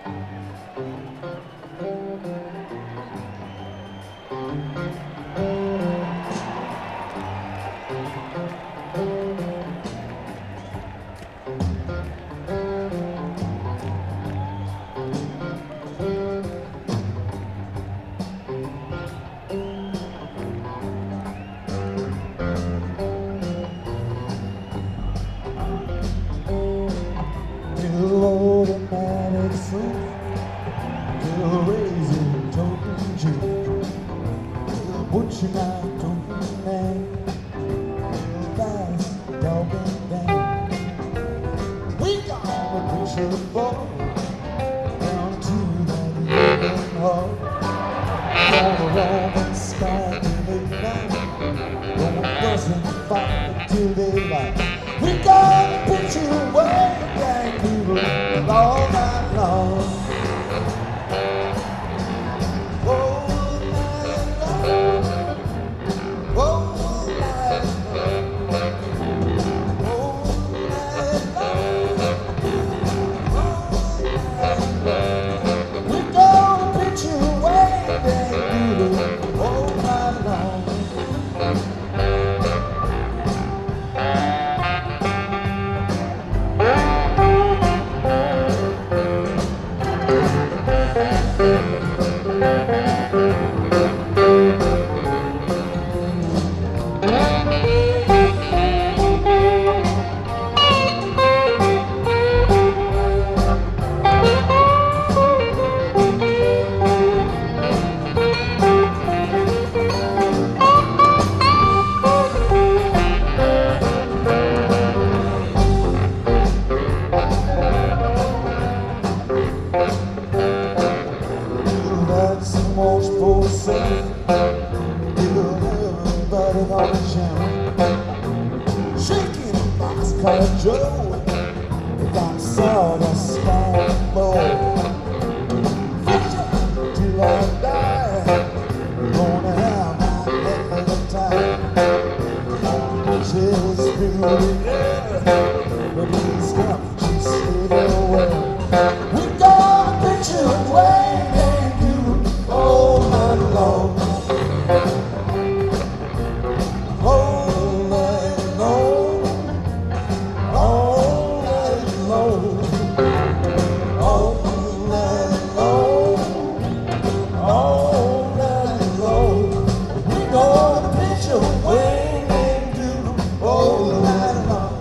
What you got to man? Fast talking down. We got a picture ball down to that living hall. All around the sky till midnight. Don't bust and fight till daylight. We got a picture way down people all night long. Most for sale, everybody on the channel, shaking a box called Joe, got sawdust on the floor. Fish till I die, gonna have my heck of a time. She's beauty, yeah, but he's got to stay away. We got a picture way. Way into all night long.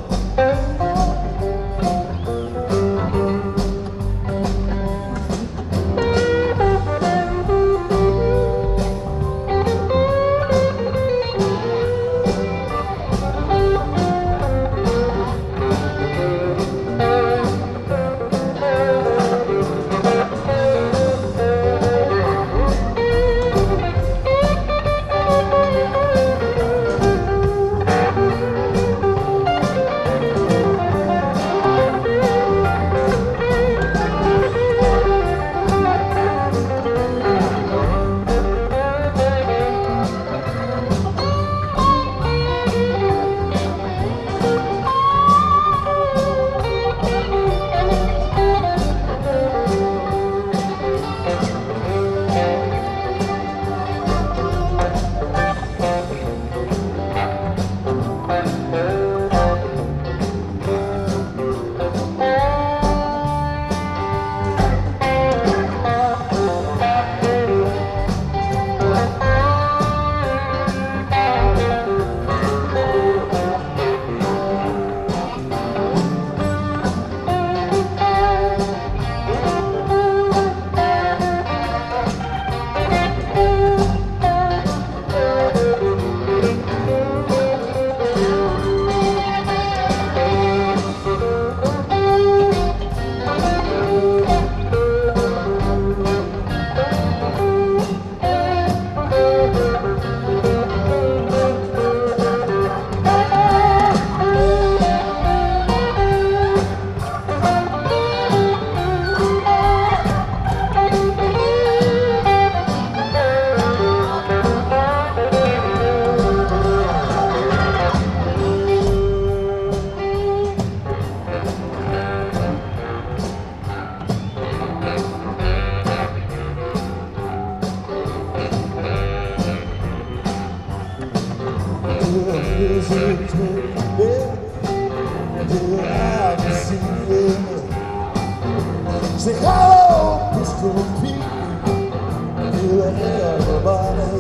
hesitate, baby, till I can see it. Say hello, Pistol Pete, till everybody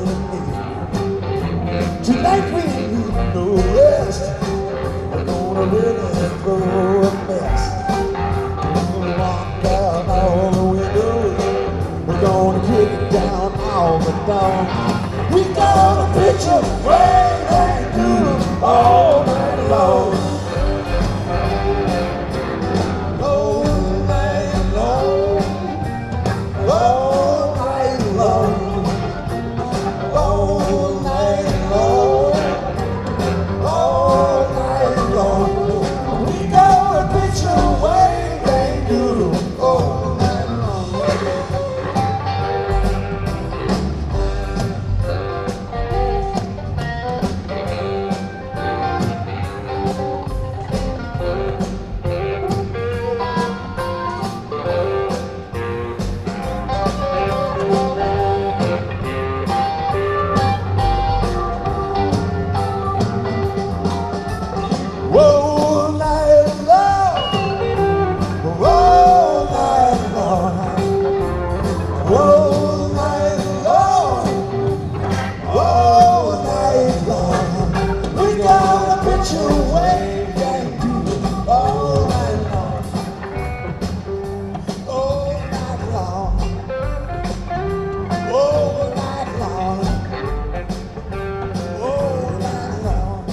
need. Tonight we need no rest. We're gonna really go a mess. We're gonna knock down all the windows. We're gonna kick it down all the down. We gonna pitch a rain and do all night long. All night long. All night long. All night long. All night long. We gonna pitch a rain and do all night long. All night long, all night long, all night long, all night long. We gonna pitch a wave and do it all night long, all night long, all night long, all night long.